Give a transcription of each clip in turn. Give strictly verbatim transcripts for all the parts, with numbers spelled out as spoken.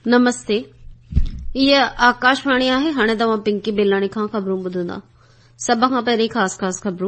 नमस्ते, ये आकाशवाणी आहे। हाणे तव्हां पिंकी बेलाणी खां ख़बरूं ॿुधंदा। सभ खां पहिरीं ख़ासि ख़ासि ख़बरूं।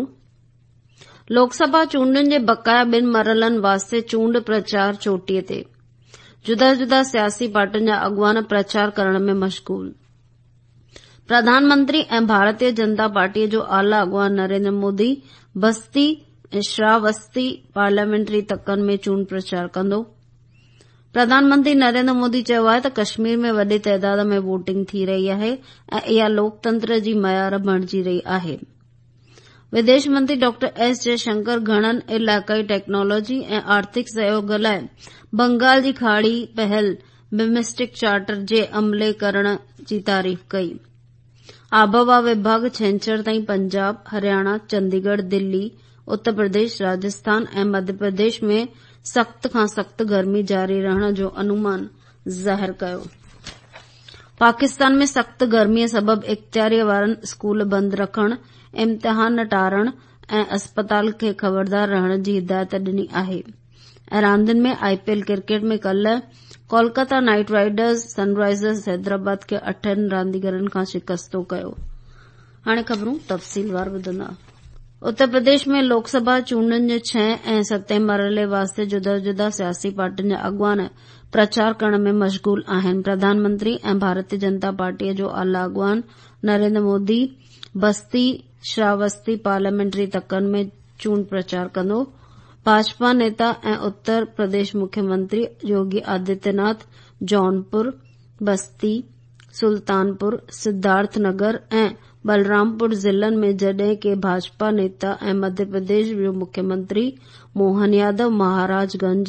लोकसभा चूंडुनि जे बक़ाया ॿिनि मरहलनि वास्ते चूंड प्रचार चोटीअ ते। जुदा जुदा सियासी पार्टियुनि जा अॻवान प्रचार करण में मशगूल। प्रधानमंत्री ऐं भारतीय जनता पार्टीअ जो आला अॻवान नरेंद्र मोदी बस्ती ऐं श्रावस्ती पार्लियामेंट्री तकनि में चूंड प्रचार कंदो। प्रधानमंत्री नरेंद्र मोदी चयो आहे त कश्मीर में वॾी तइदाद में वोटिंग थी रही आहे ऐं इहा लोकतंत्र जी मयार बणिजी रही आहे। विदेश मंत्री डॉक्टर एस जयशंकर घणनि इलाक़ाई टेक्नोलॉजी ऐं आर्थिक सहयोग लाइ बंगाल जी खाड़ी पहल बिम्स्टेक चार्टर जे अमले करण जी तारीफ़ कई। आबहवा विभाग छंछर ताईं पंजाब, हरियाणा, चंडीगढ़, दिल्ली, उत्तर प्रदेश, राजस्थान ऐं मध्य प्रदेश में सख्त खां सख्त गर्मी जारी रहण जो अनुमान ज़ाहिर कयो। पाकिस्तान में सख्त गर्मीअ सबबि इख़्तियारीअ वारनि स्कूल बंदि रखण, इम्तिहान टारण ऐं अस्पताल खे ख़बरदार रहण जी हिदायत ॾिनी आहे। ऐं रांदियुनि में आईपीएल क्रिकेट में कल्ह Kolkata Knight Riders Sunrisers Hyderabad खे अठनि रांदीगरनि खां शिकस्तो कयो। हाणे ख़बरूं तफ़सीलवार ॿुधंदा। उत्तर प्रदेश में लोकसभा चूंडुनि जे छहें ऐं सतें मरहले वास्ते जुदा जुदा सियासी पार्टियुनि जा अॻवान प्रचार करण में मशगूल आहिनि। प्रधानमंत्री ऐं भारतीय जनता पार्टीअ जो आला अॻवान नरेंद्र मोदी बस्ती श्रावस्ती पार्लियामेंट्री तकनि में चूंड प्रचार कंदो। भाजपा नेता ऐं उत्तर प्रदेश मुख्यमंत्री योगी आदित्यनाथ जौनपुर, बस्ती, सुल्तानपुर, सिद्धार्थनगर ऐं बलरामपुर ज़िलनि में, जड॒हिं के भाजपा नेता ऐं मध्य प्रदेश जो मुख्यमंत्री मोहन यादव महाराजगंज,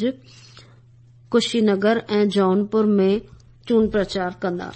कुशीनगर ऐं जौनपुर में चूंड प्रचार कंदा।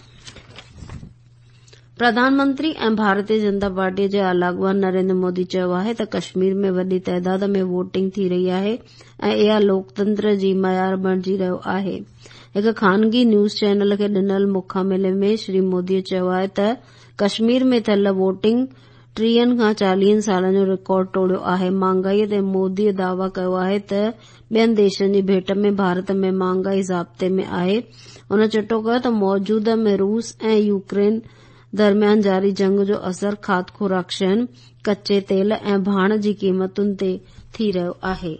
प्रधानमंत्री ऐं भारतीय जनता पार्टीअ जे आला अॻवान नरेंद्र मोदी चयो आहे त कश्मीर में वॾी तइदाद में वोटिंग थी रही आहे ऐं इहा लोकतंत्र जी मयार बणिजी रहियो आहे। हिक ख़ानगी न्यूज़ चैनल खे ॾिनल मुखामिले में श्री मोदीअ चयो आहे त कश्मीर में थियल वोटिंग टीहनि खां चालीहनि सालनि जो रिकॉर्ड टोड़ियो आहे। महांगाईअ ते मोदीअ दावा कयो आहे त ॿियनि देशनि जी भेट में भारत में महांगाई ज़ाब्ते में आहे। हुन चिटो कयो त मौजूदह में रूस ऐं यूक्रेन दरमियान जारी जंग जो असर खाद्य खुराक शयुनि, कच्चे तेल ऐं भाण जी क़ीमतुनि ते थी रहियो आहे।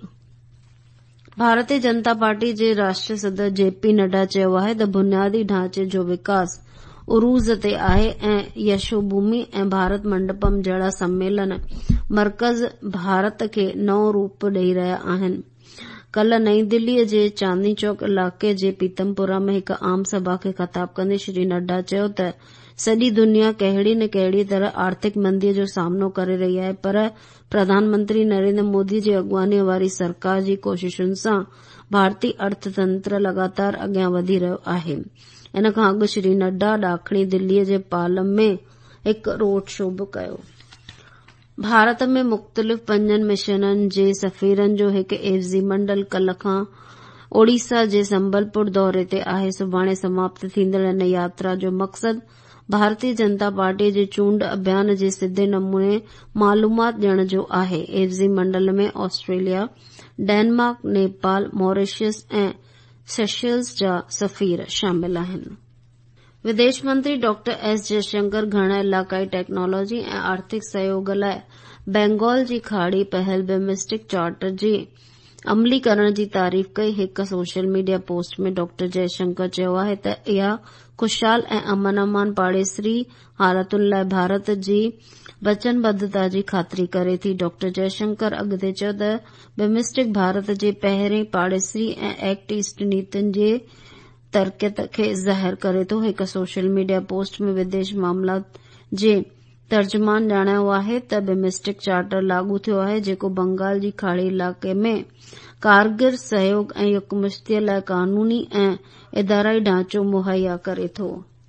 भारतीय जनता पार्टी जे राष्ट्रीय सदर जेपी नड्डा चयो आहे त बुनियादी ढांचे जो विकास उरूज़ ते आहे ऐं यशोभूमि ऐं भारत मंडपम जहिड़ा सम्मेलन मर्कज़ भारत खे नओं रूप ॾेई रहिया आहिनि। कल्ह नई दिल्लीअ जे चांदनी चौक इलाक़े जे पीतमपुरा में हिक आम सभा खे ख़िताब कंदे श्री नड्डा चयो त सॼी दुनिया कहिड़ी न कहिड़ी तरह आर्थिक मंदीअ जो सामनो करे रही आहे, पर प्रधानमंत्री नरेंद्र मोदी जी अॻुवानीअ वारी सरकार जी कोशिशुनि सां भारतीय अर्थतंत्र लगातार अॻियां वधी रहियो आहे। इन खां अॻु श्री नड्डा ॾाखणी दिल्लीअ जे पालम में हिक रोड शो बि कयो। भारत में मुख़्तलिफ़ पंजनि मिशननि जे सफ़ीरनि जो हिकु एवज़ी मंडल कल्ह खां ओडिशा जे संबलपुर दौरे ते आहे। सुभाणे समाप्त थींदड़ इन यात्रा जो मक़सद भारतीय जनता पार्टीअ जे चूंड अभियान जे सिधे नमूने मालूमात ॾियण जो आहे। एवज़ी मंडल में ऑस्ट्रेलिया, डेनमार्क, नेपाल, मॉरिशस ऐं सेशल्स जा सफ़ीर शामिल आहिनि। विदेश मंत्री डॉक्टर एस जयशंकर घण इलाक़ाई टेक्नोलॉजी ऐं आर्थिक सहयोग लाइ बंगाल जी खाड़ी पहल बिम्स्टेक चार्टर जे अमली करण जी तारीफ़ कई। हिक सोशल मीडिया पोस्ट में डॉक्टर जयशंकर चयो आहे त इहा खुशहाल ऐं अमन अमान पाड़ेसरी हालतुनि लाइ भारत जी वचनबद्धता जी ख़ातिरी करे थी। डॉक्टर जयशंकर अॻिते चयो त बिम्स्टेक भारत जे पहिरें पाड़ेसरी ऐं एक्ट ईस्ट नीतियुनि जे तरक़ियत खे ज़ाहिर करे थो। हिक सोशल मीडिया पोस्ट में विदेश मामलात जे तर्जुमान ॼाणायो आहे त बिम्स्टेक चार्टर लागू थियो आहे जेको बंगाल जी खाड़ी इलाक़े में कारगर सहयोग ऐं यकमुश्तीअ लाइ कानूनी ऐं इदाराई ढांचो मुहैया करे थो।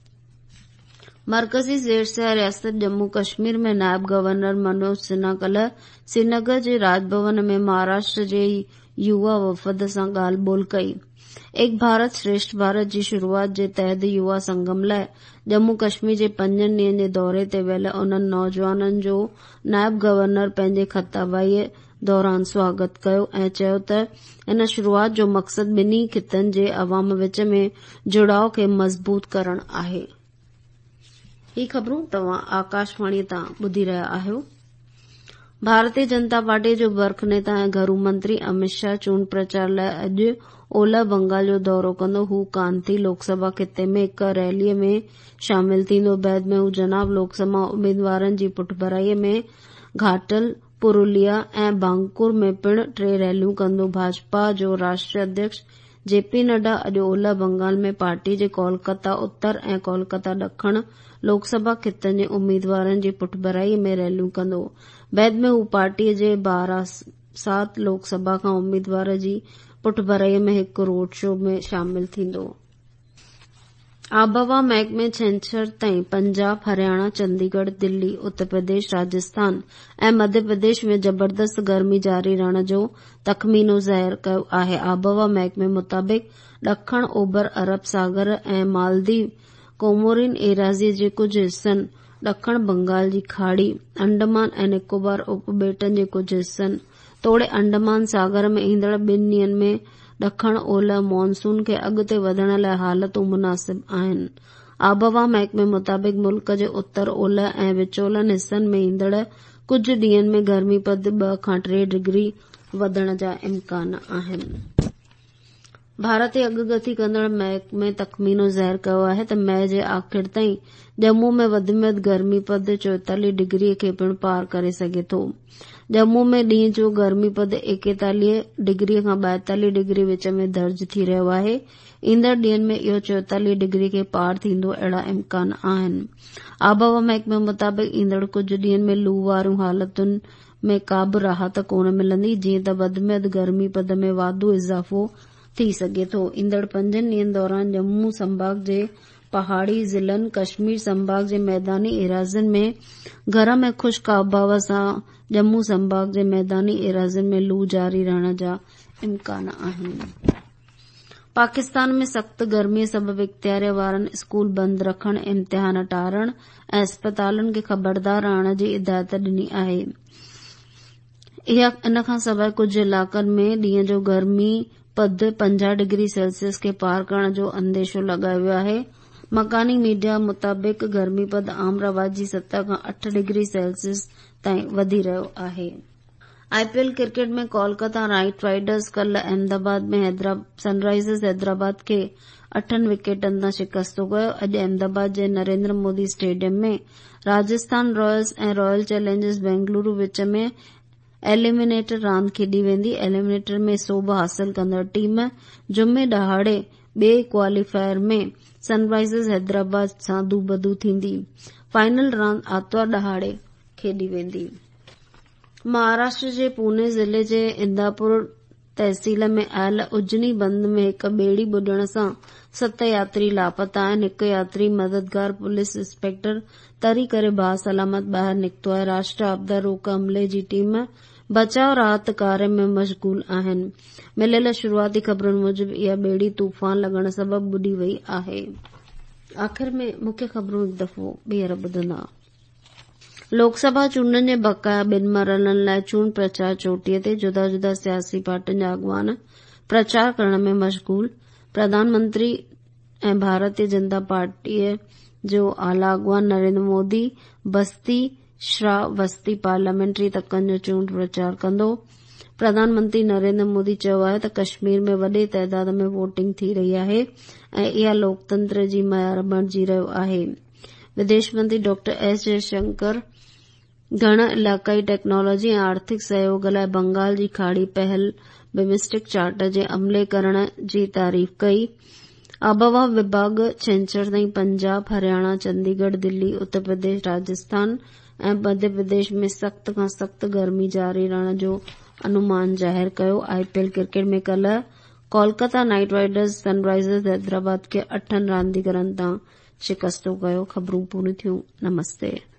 मरकज़ी ज़ेर सियाह रियासत जम्मू कश्मीर में नायब गवर्नर मनोज सिन्हा कल्ह श्रीनगर जे राजभवन में महाराष्ट्र जे युवा वफ़द सां ॻाल्हि ॿोल्हि कई। एक भारत श्रेष्ठ भारत जी शुरूआत जे तहत युवा संगम लाइ जम्मू कश्मीर जे पंजनि ॾींहनि जे दौरे ते वियल उन्हनि नौजवाननि जो नायब गवर्नर पंहिंजे ख़ताबाईअ दौरान स्वागत कयो ऐं चयो त इन शुरूआत जो मक़सद ॿिन्ही खितनि जे अवाम विच में जुड़ाव खे मज़बूत करणु आहे। ही ख़बरूं तव्हां आकाशवाणी तां ॿुधी रहिया आहियो। भारतीय जनता पार्टी जो बर्ख नेता ऐं घरू मंत्री अमित शाह चूंड प्रचार लाइ अॼु ओलह बंगाल जो दौरो कंदो। हू कांती लोकसभा खिते में हिक रैलीअ में शामिल थींदो। बैदि में हू जनाब लोकसभा उम्मीदवारनि जी पुठभराईअ में घाटल, पुरुलिया ऐं बांकुर में पिण टे रैलियूं कंदो। भाजपा जो राष्ट्रीय अध्यक्ष जेपी नड्डा अॼु ओलह बंगाल में पार्टी जे कोलकाता उत्तर ऐं कोलकाता ॾखण लोकसभा खितनि जे उम्मीदवारनि जी पुठभराईअ में रैलियूं कंदो। बैदि में हू पार्टीअ जे बारासात लोकसभा खां उम्मीदवार जी पुठभराईअ में हिक रोड शो में शामिल थींदो। आबहवा महकमे छंछर ताईं पंजाब, हरियाणा, चंडीगढ़, दिल्ली, उत्तर प्रदेश, राजस्थान ऐं मध्य प्रदेश में जबरदस्त गर्मी जारी रहण जो तख़मीनो ज़ाहिर कयो आहे। आबहवा महकमे मुताबिक़ ॾखण ओभर अरब सागर ऐं मालदीव, कोमोरिन एराज़ीअ जे कुझ हिस्सनि, ॾखण बंगाल जी खाड़ी, अंडमान ऐं निकोबार उपॿेटनि जे कुझ हिस्सनि, तोड़े अंडमान सागर में ईंदड़ ॿिनि ॾींहनि में ॾखण ओलह मॉनसून खे अॻिते वधण लाइ हालतूं मुनासिब आहिनि। आबहवा महकमे मुताबिक़ मुल्क जे उत्तर ओलह ऐं विचोलनि हिस्सनि में ईंदड़ कुझ ॾींहनि में गर्मीपद ॿ खां टे डिग्री वधण जा इम्कान आहिनि। भारतीय अॻकथी कंदड़ महकमे तख़मीनो ज़ाहिर कयो आहे त मई जे आख़िर ताईं जम्मू में वधि में वधि गर्मीपद चोएतालीह डिग्री खे पिण पार करे सघे थो। जम्मू में ॾींहं जो गर्मीपद एकतालीह डिग्री खां ॿाएतालीह डिग्री विच में दर्ज थी रहियो आहे। ईंदड़ ॾींहनि में इहो चोएतालीह डिग्री खे पार थींदो, अहिड़ा इम्कान आहिनि। आबहवा महकमे मुताबिक़ ईंदड़ कुझ ॾींहनि में लू वारियूं हालतुनि में का बि राहत कोन मिलंदी, जीअं त वधि में वधि गर्मीपद में वाधो इज़ाफ़ो थी सघे थो। ईंदड़ पंजनि ॾींहनि दौरान जम्मू संभाग जे पहाड़ी ज़िलनि, कश्मीर संभाग जे मैदानी एराज़ियुनि में गरम ऐं ख़ुश्क आबहवा सां जम्मू संभाग जे मैदानी एराज़ियुनि में लू जारी रहण जा इम्कान आहिनि। पाकिस्तान में सख़्त गर्मीअ सबबि इख़्तियार वारनि स्कूल बंदि रखण, इम्तिहान टारण ऐं अस्पतालनि खे ख़बरदार रहण जी हिदायत ॾिनी आहे। इन खां सवाइ कुझ इलाक़नि में ॾींहं जो गर्मी पद पंजाह डिग्री सेल्सियस खे पार करण जो अंदेशो लॻायो वियो आहे। मकानी मीडिया मुताबिक़ गर्मीपद आम रवाजी सतह खां अठ डिग्री सेल्सियस ताईं वधी रहियो आहे। आईपीएल क्रिकेट में कोलकाता नाइट राइडर्स कल्ह अहमदाबाद में सनराइज़र्स हैदराबाद खे अठनि विकेटनि तां शिकस्तो कयो। अॼु अहमदाबाद जे नरेंद्र मोदी स्टेडियम में राजस्थान रॉयल्स ऐं रॉयल चैलेंजर्स बेंगलुरु विच में एलिमिनेटर रांदि खेॾी वेंदी। एलिमिनेटर में सोभ हासिल कंदड़ टीम जुमे ॾहाड़े ॿिए क्वालीफायर में सनराइज़र्स हैदराबाद सां दूबदू थींदी। फाइनल रांदि आर्तवार ॾहाड़े खेॾी वेंदी। महाराष्ट्र जे पुणे ज़िले जे इंदापुर तहसील में आयल उजनी बंद में हिक ॿेड़ी ॿुॾण सां सत यात्री लापता आहिनि। हिक यात्री मददगार पुलिस इंस्पेक्टर तरी करे बासलामत ॿाहिरि निकितो आहे। राष्ट्रीय आपदा रोक अमले जी टीम बचाव राहत कार्य में मशगूल आहिनि। मिलियल शुरूआती ख़बरुनि मूजिबि इहा ॿेड़ी तूफ़ान लॻण सबबि ॿुॾी वई आहे। आख़िर में मुख्य ख़बरूं हिकु दफ़ो ॿीहर ॿुधंदा। लोकसभा चूंडनि जे बक़ाया ॿिनि मरहलनि लाइ चूंड प्रचार चोटीअ ते, जुदा जुदा सियासी पार्टियुनि जा अॻवान प्रचार करण में मशगूल। प्रधानमंत्री ऐं भारतीय जनता पार्टीअ जो आला अॻवान नरेंद्र मोदी बस्ती श्रावस्ती पार्लियामेंट्री तकनि जो चूंड प्रचार कंदो। प्रधानमंत्री नरेंद्र मोदी चयो आहे त कश्मीर में वॾे तइदाद में वोटिंग थी रही आहे ऐं इहा लोकतंत्र जी मयार बणिजी रहियो आहे। विदेश मंत्री डॉक्टर एस जयशंकर घण इलाक़ाई टेक्नोलॉजी ऐं आर्थिक सहयोग लाइ बंगाल जी खाड़ी पहल बिम्स्टेक चार्टर जे अमले करण जी तारीफ़ कई। आबहवा विभाग छंछर ताईं पंजाब, हरियाणा, चंडीगढ़, दिल्ली, उत्तर प्रदेश, राजस्थान ऐं मध्य प्रदेश में सख़्त खां सख़्त गर्मी जारी रहण जो अनुमान ज़ाहिर कयो। आईपीएल क्रिकेट में कल्ह Kolkata Knight Riders Sunrisers Hyderabad खे अठनि रांदीगरनि तां शिकस्तो कयो। ख़बरूं पूरी थियूं। नमस्ते।